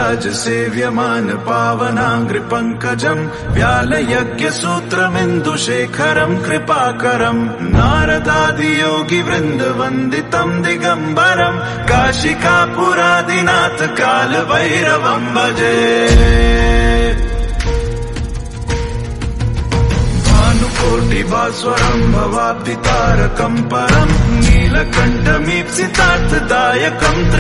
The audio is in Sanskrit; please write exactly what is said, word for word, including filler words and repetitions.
राज सेव्यमान पावनाङ्घ्रिपङ्कजम् व्यालयज्ञसूत्रमिन्दुशेखरम् कृपाकरम् नारदादियोगिवृन्दवन्दितम् दिगम्बरम् काशिकापुरादिनाथ कालभैरवम् भजे। भानुकोटिभास्वरम् भवाब्धितारकम् परम् नीलकण्ठमीप्सितार्थदायकम्